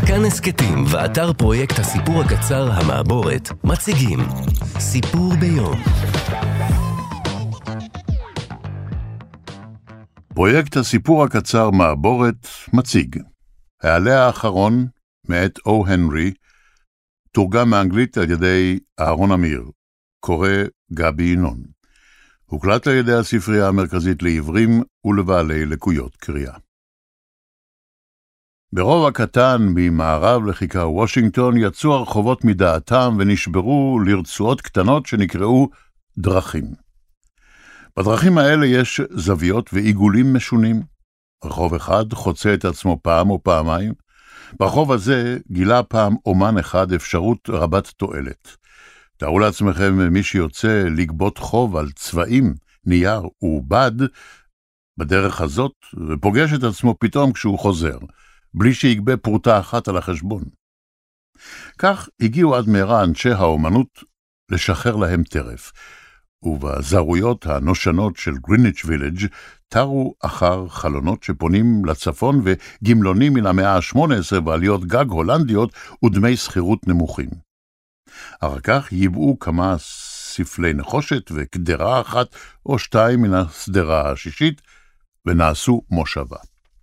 כאן הסקטים ואתר פרויקט הסיפור הקצר המעבורת מציגים סיפור ביום. פרויקט הסיפור הקצר מעבורת מציג העלה האחרון מאת או הנרי, תורגם מאנגלית על ידי אהרון אמיר, קורא גבי ינון. הוקלט על ידי הספרייה המרכזית לעברים ולבעלי לקויות קריאה. ברוב הקטן ממערב לכיכר וושינגטון יצאו הרחובות מדעתם ונשברו לרצועות קטנות שנקראו דרכים. בדרכים האלה יש זוויות ועיגולים משונים. רחוב אחד חוצה את עצמו פעם או פעמיים. ברחוב הזה גילה פעם אומן אחד אפשרות רבת תועלת. תארו לעצמכם מי שיוצא לגבות חוב על צבעים, נייר ובד בדרך הזאת, ופוגש את עצמו פתאום כשהוא חוזר, בלי שיגבה פרוטה אחת על החשבון. כך הגיעו עד מהרה אנשי האומנות לשחרר להם טרף, ובזרויות הנושנות של גריניץ' וילג' תרו אחר חלונות שפונים לצפון וגמלונים מן המאה ה-18 ועליות גג הולנדיות ודמי שכירות נמוכים. אחר כך ייבאו כמה ספלי נחושת וקדרה אחת או שתיים מן הסדרה השישית ונעשו מושבה.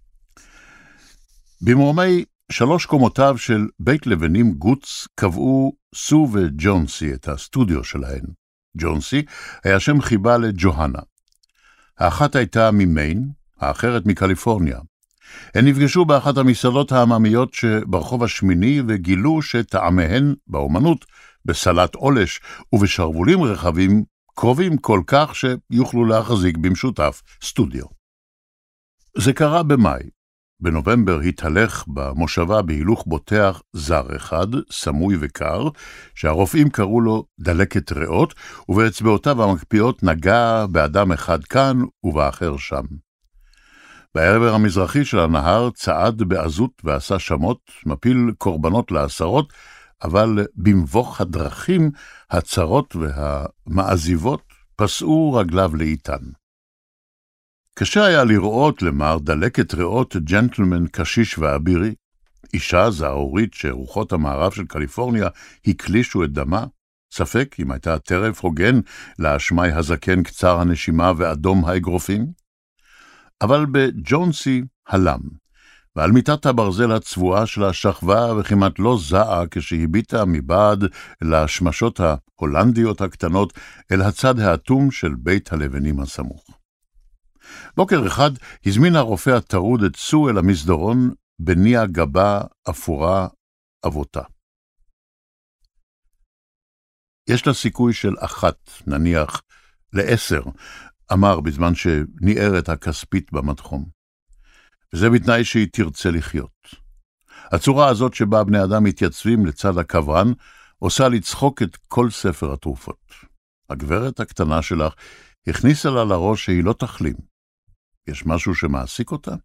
במרומי 3 קומותיו של בית לבנים גוץ קבעו סו וג'ונסי את הסטודיו שלהן. ג'ונסי היה שם חיבה לג'והנה. האחת הייתה ממיין, האחרת מקליפורניה. הן נפגשו באחת המסעדות העממיות שברחוב השמיני וגילו שטעמיהן באומנות, בסלט עולש ובשרבולים רחבים קרובים כל כך שיוכלו להחזיק במשותף סטודיו. זה קרה במאי. בנובמבר התהלך במושבה בהילוך בוטח זר אחד, סמוי וקר, שהרופאים קראו לו דלקת ריאות, ובאצבעותיו המקפיאות נגע באדם אחד כאן ובאחר שם. בעבר המזרחי של הנהר צעד בעזות ועשה שמות, מפיל קורבנות לעשרות, אבל במבוך הדרכים הצרות והמעזיבות פסעו רגליו לאיתן. קשה היה לראות למר דלקת ריאות ג'נטלמן קשיש ואבירי, אישה זהורית שרוחות המערב של קליפורניה הקלישו את דמה, ספק אם הייתה טרף הוגן לאשמי הזקן קצר הנשימה ואדום האגרופים, אבל בג'ונסי הלם, ועל מיטת הברזל הצבועה שלה שכבה וכמעט לא זעה כשהביטה מבעד לשמשות ההולנדיות הקטנות אל הצד האטום של בית הלבנים הסמוך. בוקר אחד הזמין הרופא הטרוד את סו אל המסדרון בניע גבה אפורה אבותה. יש לה סיכוי של 1, נניח, ל10, אמר בזמן שניער את הכספית במדחום. וזה בתנאי שהיא תרצה לחיות. הצורה הזאת שבה בני אדם מתייצבים לצד הקברן, עושה לצחוק את כל ספר התרופות. הגברת הקטנה שלך הכניסה לה לראש שהיא לא תחלים. יש משהו שמעסיק אותה?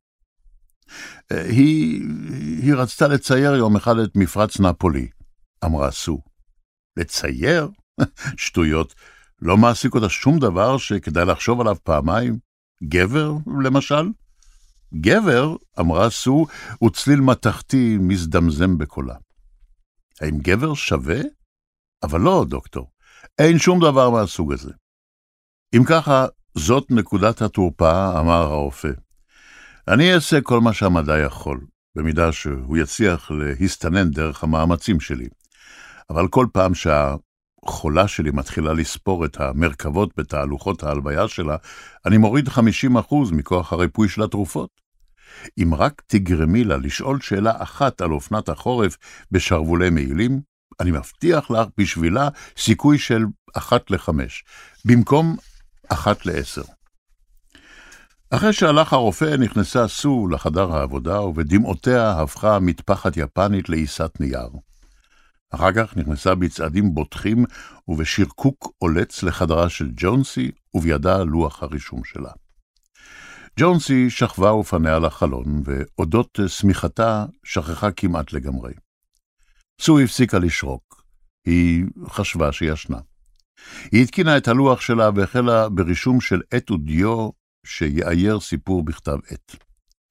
היא רצתה לצייר יום אחד את מפרץ נפולי, אמרה סו. לצייר? שטויות. לא מעסיק אותה שום דבר שכדאי לחשוב עליו פעמיים. גבר, למשל? גבר, אמרה סו, וצליל מתחתי מזדמזם בקולה. האם גבר שווה? אבל לא, דוקטור. אין שום דבר מהסוג הזה. אם ככה, זאת נקודת התורפה, אמר הרופא. אני אעשה כל מה שהמדע יכול, במידה שהוא יצליח להסתנן דרך המאמצים שלי. אבל כל פעם שהחולה שלי מתחילה לספור את המרכבות בתהלוכות ההלוויה שלה, אני מוריד 50% מכוח הריפוי של התרופות. אם רק תגרמי לה לשאול שאלה אחת על אופנת החורף בשרבולי מעילים, אני מבטיח לך בשבילה סיכוי של 1-5, במקום 1-10. אחרי שהלך הרופא נכנסה סו לחדר העבודה, ובדמעותיה הפכה מטפחת יפנית לעיסת נייר. אחר כך נכנסה בצעדים בוטחים ובשרקוק עולץ לחדרה של ג'ונסי, ובידה לוח הרישום שלה. ג'ונסי שכבה ופניה על החלון, ואודות סמיכתה שכחה כמעט לגמרי. סו הפסיקה לשרוק. היא חשבה שישנה. היא התקינה את הלוח שלה והחלה ברישום של עת ודיו שיאייר סיפור בכתב עת.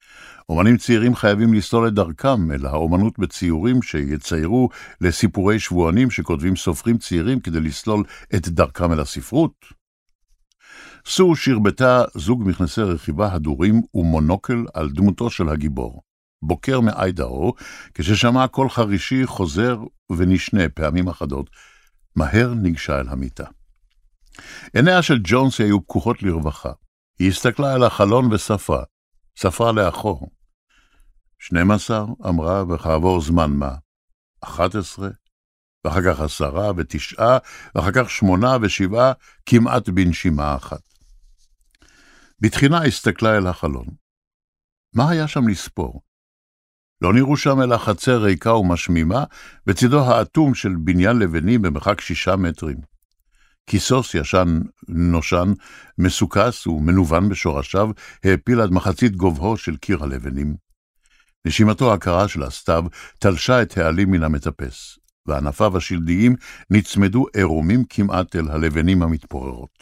אומנים צעירים חייבים לסלול את דרכם אל האומנות בציורים שיציירו לסיפורי שבוענים שכותבים סופרים צעירים כדי לסלול את דרכם אל הספרות. סו שרבטה זוג מכנסי רכיבה הדורים ומונוקל על דמותו של הגיבור. בוקר מאיידאו, כששמע קול חרישי חוזר ונשנה פעמים אחדות, מהר ניגשה אל המיטה. עיניה של ג'ונסי היו פקוחות לרווחה. היא הסתכלה על החלון וספרה. ספרה לאחור. 12, אמרה, וכעבור זמן מה? 11, ואחר כך 10 ו9, ואחר כך 8 ו7, כמעט בנשימה אחת. בתחינה הסתכלה אל החלון. מה היה שם לספור? לא נראו שם אלא חצר ריקה ומשמימה, בצדו האטום של בניין לבני במרחק 6 מטרים. כיסוס ישן נושן, מסוכס ומנוון בשורשיו, העפיל עד מחצית גובהו של קיר הלבנים. נשימתו הקרה של הסתיו תלשה את העלים מן המטפס, וענפיו השלדיים נצמדו עירומים כמעט אל הלבנים המתפוררות.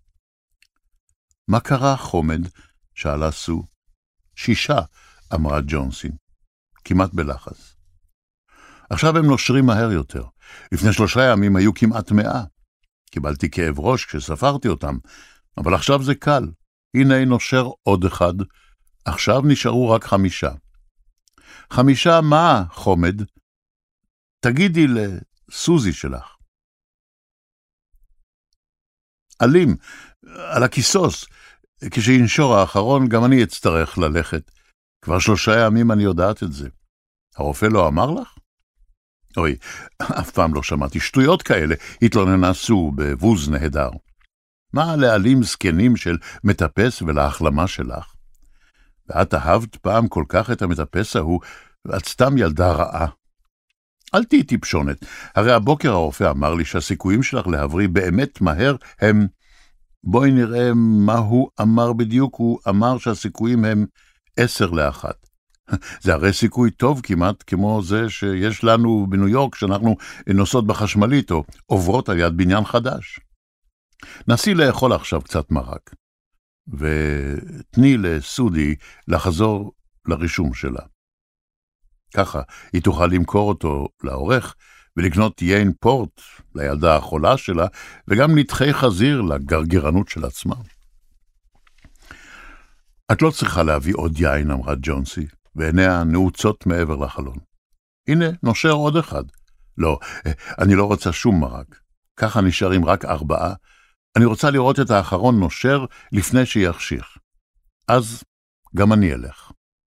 מה קרה, חומד? שאלה סו. 6, אמרה ג'ונסי, כמעט בלחץ. עכשיו הם נושרים מהר יותר. לפני 3 ימים היו כמעט 100. קיבלתי כאב ראש כשספרתי אותם, אבל עכשיו זה קל. הנה נושר עוד 1. עכשיו נשארו רק 5. 5 מה, חומד? תגידי לסוזי שלך. אלים, על הכיסוס. כשינשור האחרון גם אני אצטרך ללכת. כבר 3 ימים אני יודעת את זה. הרופא לא אמר לך? אוי, אף פעם לא שמעתי שטויות כאלה, התלוננה סו בבוז נהדר. מה להעלים זקנים של מטפס ולהחלמה שלך? ואת אהבת פעם כל כך את המטפס ההוא, ואת סתם ילדה רעה. אל תהי טיפשונת, הרי הבוקר הרופא אמר לי שהסיכויים שלך להבריא באמת מהר הם... בואי נראה מה הוא אמר בדיוק, הוא אמר שהסיכויים הם 10-1. זה הרי סיכוי טוב כמעט כמו זה שיש לנו בניו יורק, שאנחנו נוסעות בחשמלית או עוברות על יד בניין חדש. נסי לאכול עכשיו קצת מרק, ותני לסודי לחזור לרישום שלה. ככה היא תוכל למכור אותו לעורך, ולקנות יין פורט לילדה החולה שלה, וגם נתחי חזיר לגרגרנות של עצמה. את לא צריכה להביא עוד יין, אמרה ג'ונסי, ועיניה נעוצות מעבר לחלון. הנה, נושר עוד 1. לא, אני לא רוצה שום מרק. ככה נשארים רק 4. אני רוצה לראות את האחרון נושר לפני שיחשיך. אז גם אני אלך.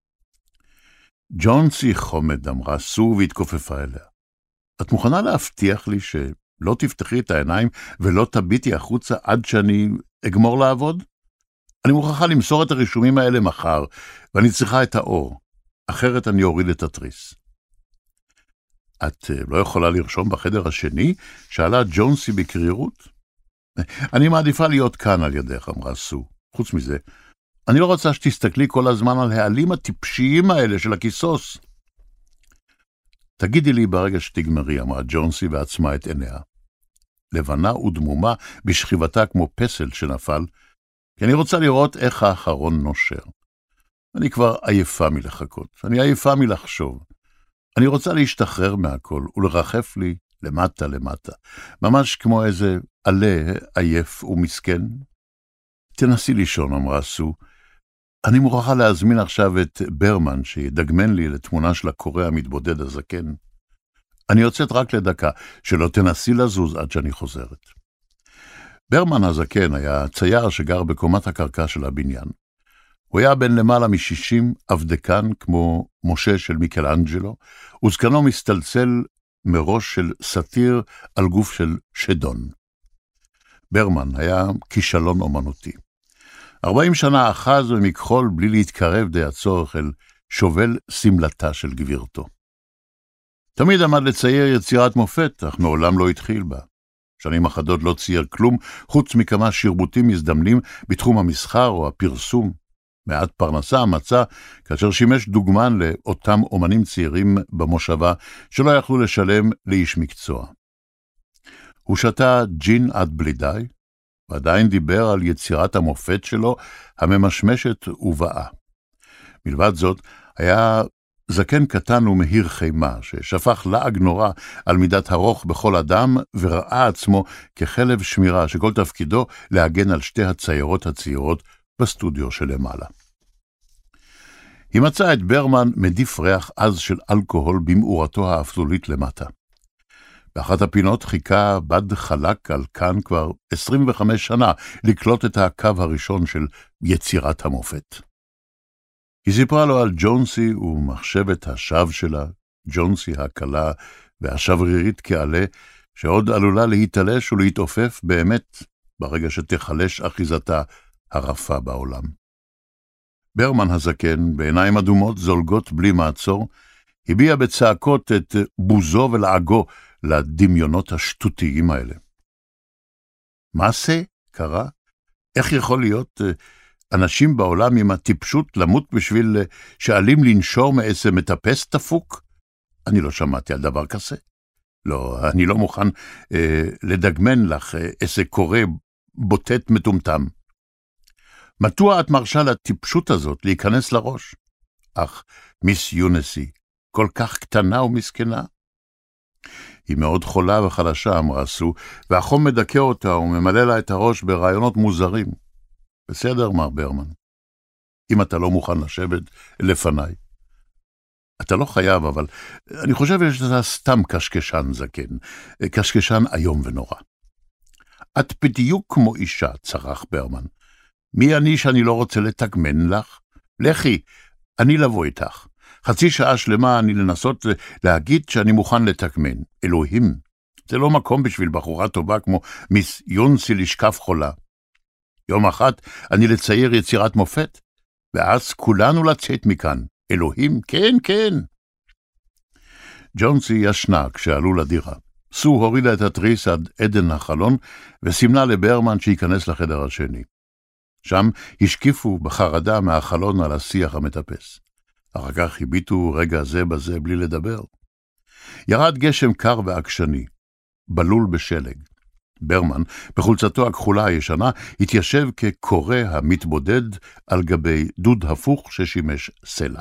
ג'ונסי, חומד, אמרה סו והתכופפה אליה. את מוכנה להבטיח לי שלא תפתחי את העיניים ולא תביטי החוצה עד שאני אגמור לעבוד? אני מוכרחה למסור את הרישומים האלה מחר, ואני צריכה את האור, אחרת אני אוריד את התריס. את לא יכולה לרשום בחדר השני? שאלה ג'ונסי בקרירות. אני מעדיפה להיות כאן על ידך, אמרה סו. חוץ מזה, אני לא רוצה שתסתכלי כל הזמן על העלים הטיפשיים האלה של הכיסוס. תגידי לי ברגע שתגמרי, אמרה ג'ונסי ועצמה את עיניה. לבנה ודמומה בשכיבתה כמו פסל שנפל, כי אני רוצה לראות איך האחרון נושר. אני כבר עייפה מלחכות, אני עייפה מלחשוב. אני רוצה להשתחרר מהכל ולרחף לי למטה למטה, ממש כמו איזה עלה עייף ומסכן. תנסי לישון, אמרה סו. אני מוכרחה להזמין עכשיו את ברמן שידגמן לי לתמונה של הקורא המתבודד הזקן. אני יוצאת רק לדקה, שלא תנסי לזוז עד שאני חוזרת. ברמן הזקן היה צייר שגר בקומת הקרקע של הבניין. הוא היה בן למעלה מ-60, עבדקן כמו משה של מיקלאנג'לו, וזקנו מסתלצל מראש של סטיר על גוף של שדון. ברמן היה כישלון אומנותי. 40 שנה אחז ומכחול בלי להתקרב די הצורך אל שובל סמלתה של גבירתו. תמיד עמד לצייר יצירת מופת, אך מעולם לא התחיל בה. שנים אחדות לא צייר כלום, חוץ מכמה שרבוטים מזדמנים בתחום המסחר או הפרסום. מעט פרנסה מצא, כאשר שימש דוגמן לאותם אומנים צעירים במושבה, שלא יכלו לשלם לאיש מקצוע. הוא שתה ג'ין עד בלי די, ועדיין דיבר על יצירת המופת שלו, הממשמשת ובאה. מלבד זאת, היה זקן קטן ומהיר חימה, ששפך לעג נורא על מידת הרוך בכל אדם, וראה עצמו כחלב שמירה שכל תפקידו להגן על שתי הציירות הצעירות בסטודיו שלמעלה. היא מצאה את ברמן מדיף ריח עז של אלכוהול במאורתו האפלולית למטה. באחת הפינות חיכה בד חלק על כאן כבר 25 שנה לקלוט את הקו הראשון של יצירת המופת. היא סיפרה לו על ג'ונסי ומחשבת השווא שלה, ג'ונסי הקלה והשברירית כעלה, שעוד עלולה להתעלש ולהתעופף באמת ברגע שתחלש אחיזתה הרפה בעולם. ברמן הזקן, בעיניים אדומות זולגות בלי מעצור, הביע בצעקות את בוזו ולעגו לדמיונות השטותיים האלה. מה זה? קרה? איך יכול להיות אנשים בעולם עם הטיפשות למות בשביל שעלים לנשור מאיזה מטפס תפוק? אני לא שמעתי על דבר כזה. לא, אני לא מוכן לדגמן לך איזה קורא בוטט מטומטם. מדוע את מרשה לטיפשות הזאת להיכנס לראש? אך מיס יונסי, כל כך קטנה ומסכנה. היא מאוד חולה וחלשה, אמרה סו, והחום מדכא אותה וממלא לה את הראש ברעיונות מוזרים. בסדר, מר ברמן. אם אתה לא מוכן לשבת לפניי. אתה לא חייב, אבל אני חושב שאתה סתם קשקשן זקן, קשקשן איום ונורא. את בדיוק כמו אישה, צרח ברמן. מי אני שאני לא רוצה לתגמן לך? לכי, אני לבוא איתך. חצי שעה שלמה אני לנסות להגיד שאני מוכן לתגמן. אלוהים, זה לא מקום בשביל בחורה טובה כמו מיס יונסי לשקף חולה. יום אחד אני לצייר יצירת מופת, ואז כולנו לצאת מכאן. אלוהים, כן, כן. ג'ונסי ישנה כשעלו לדירה. סו הורידה את התריס עד עדן החלון, וסימנה לברמן שייכנס לחדר השני. שם השקיפו בחרדה מהחלון על השיח המטפס. אחר כך הביטו רגע זה בזה בלי לדבר. ירד גשם קר ועקשני, בלול בשלג. ברמן, בחולצתו הכחולה הישנה, התיישב כקורא המתבודד על גבי דוד הפוך ששימש סלע.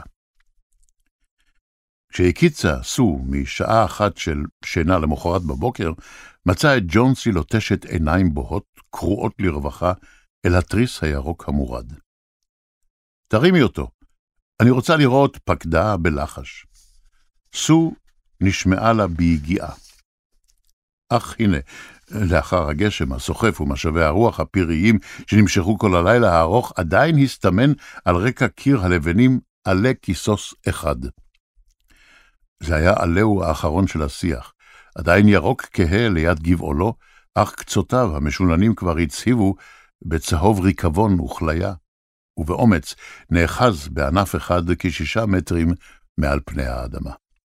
כשהקיצה סו משעה אחת של שינה למחרת בבוקר, מצא את ג'ונסי לוטשת עיניים בוהות, קרועות לרווחה, אל התריס הירוק המורד. תרימי אותו, אני רוצה לראות פקדה בלחש. סו נשמעה לה ביגיעה. אך הנה, לאחר הגשם הסוחף ומשאבי הרוח הפיריים שנמשכו כל הלילה הארוך, עדיין הסתמן על רקע קיר הלבנים עלה כיסוס אחד. זה היה עלהו האחרון של השיח, עדיין ירוק כהה ליד גבעולו, אך קצותיו המשוננים כבר הצהיבו בצהוב ריקבון וכליה, ובאומץ נאחז בענף אחד כ6 מטרים מעל פני האדמה.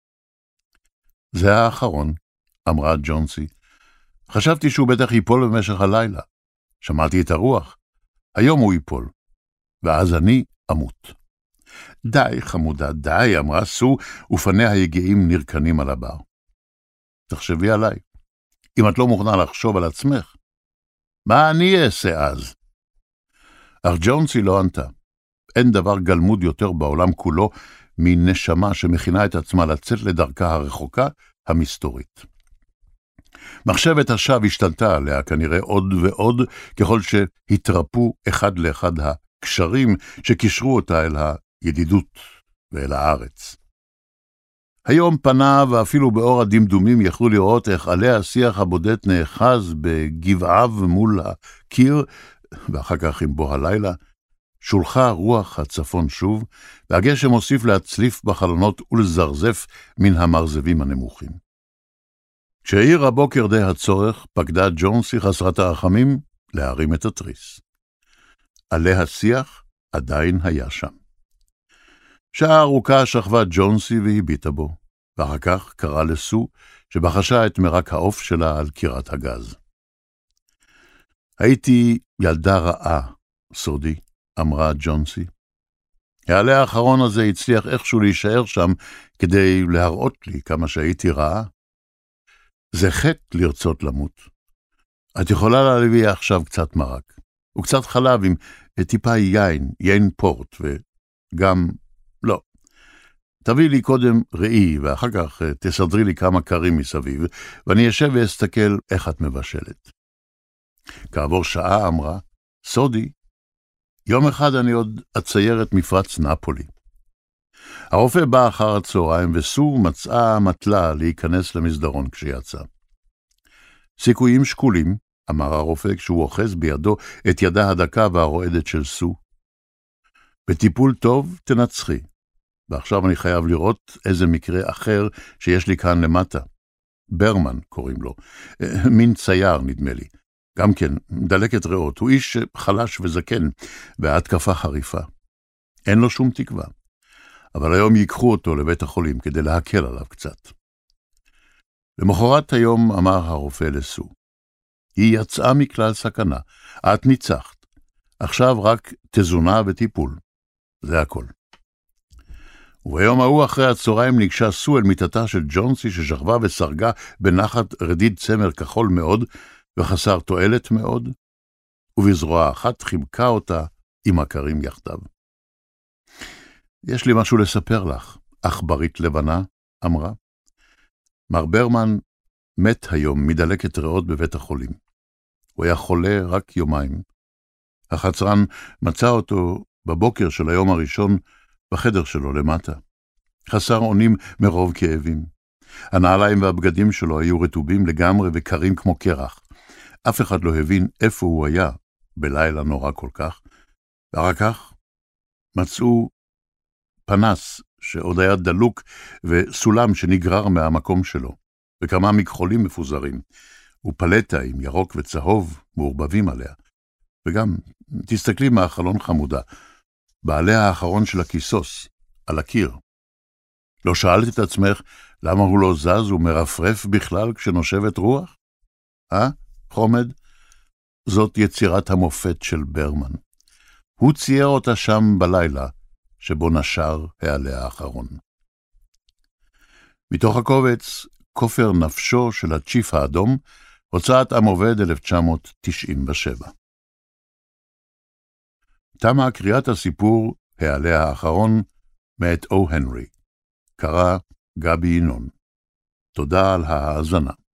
זה האחרון, אמרה ג'ונסי. חשבתי שהוא בטח ייפול במשך הלילה. שמעתי את הרוח. היום הוא ייפול. ואז אני אמות. די, חמודה, די, אמרה סו, ופניה היגעים נרקנים על הבר. תחשבי עליי. אם את לא מוכנה לחשוב על עצמך, מה אני אעשה אז? אך ג'ונסי לא ענתה. אין דבר גלמוד יותר בעולם כולו מנשמה שמכינה את עצמה לצאת לדרכה הרחוקה, המסתורית. מחשבת השווא השתלטה עליה כנראה עוד ועוד, ככל שהתרפו אחד לאחד הקשרים שקישרו אותה אל הידידות ואל הארץ. היום פניו ואפילו באור הדמדומים יכלו לראות איך עלי השיח הבודד נאחז בגבעיו מול הקיר, ואחר כך עם בוא הלילה, שולחה רוח הצפון שוב, והגשם הוסיף להצליף בחלונות ולזרזף מן המרזבים הנמוכים. כשהעיר הבוקר די הצורך, פקדה ג'ונסי חסרת הרחמים להרים את התריס. עלי השיח עדיין היה שם. שעה ארוכה שכבה ג'ונסי והביטה בו, ואחר כך קרא לסו שבחשה את מרק העוף שלה על קירת הגז. הייתי ילדה רעה, סודי, אמרה ג'ונסי. העלה האחרון הזה הצליח איכשהו להישאר שם כדי להראות לי כמה שהייתי רעה. זה חטא לרצות למות. את יכולה להביא עכשיו קצת מרק, וקצת חלב עם טיפה יין פורט, וגם, לא, תביא לי קודם ראי, ואחר כך תסדרי לי כמה קרים מסביב, ואני אשב ואסתכל איך את מבשלת. כעבור שעה אמרה, סודי, יום אחד אני עוד אצייר את מפרץ נפולי. הרופא בא אחר הצהריים, וסו מצאה מטלה להיכנס למסדרון כשיצא. סיכויים שקולים, אמר הרופא כשהוא אוחז בידו את ידה הדקה והרועדת של סו. בטיפול טוב תנצחי. ועכשיו אני חייב לראות איזה מקרה אחר שיש לי כאן למטה. ברמן קוראים לו, מין צייר נדמה לי. גם כן, דלקת ריאות, הוא איש חלש וזקן, וההתקפה חריפה. אין לו שום תקווה. אבל היום ייקחו אותו לבית החולים כדי להקל עליו קצת. למחרת היום אמר הרופא לסו, היא יצאה מכלל סכנה, את ניצחת. עכשיו רק תזונה וטיפול. זה הכל. וביום ההוא אחרי הצהריים ניגשה סו אל מיטתה של ג'ונסי ששכבה וסרגה בנחת רדיד צמר כחול מאוד וחסר תועלת מאוד, ובזרוע אחת חיבקה אותה עם הקרים יחדיו. יש לי משהו לספר לך, עכברית לבנה, אמרה. מר ברמן מת היום מדלקת ריאות בבית החולים. הוא היה חולה רק יומיים. החצרן מצא אותו בבוקר של היום הראשון בחדר שלו למטה. חסר אונים מרוב כאבים. הנעליים והבגדים שלו היו רטובים לגמרי וקרים כמו קרח. אף אחד לא הבין איפה הוא היה בלילה נורא כל כך. ואחר כך מצאו פנס שעוד היה דלוק וסולם שנגרר מהמקום שלו, וכמה מכחולים מפוזרים, ופלטה עם ירוק וצהוב מעורבבים עליה. וגם, תסתכלי מהחלון חמודה, בעליה האחרון של הכיסוס, על הקיר. לא שאלת את עצמך למה הוא לא זז ומרפרף בכלל כשנושבת רוח? חומד? זאת יצירת המופת של ברמן. הוא צייר אותה שם בלילה, שבו נשר העלה האחרון. מתוך הקובץ, כופר נפשו של הצ'יף האדום, הוצאת עם עובד 1997. תמה קריאת הסיפור העלה האחרון מאת או הנרי. קרא גבי ינון. תודה על ההאזנה.